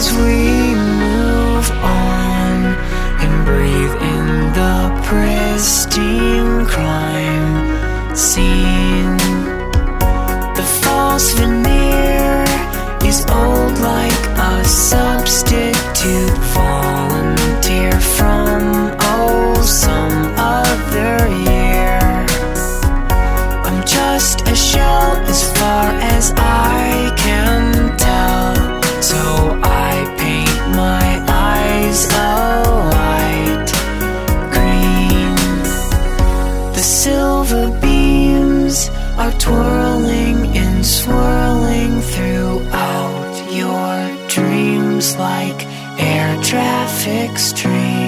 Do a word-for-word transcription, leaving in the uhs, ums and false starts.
as we move on and breathe in the pristine crime scene. The false veneer is old like a substitute volunteer from, oh, some other year. I'm just a shell as far as I can tell, so I paint my eyes a light green. The silver beams are twirling and swirling throughout your dreams like air traffic streams.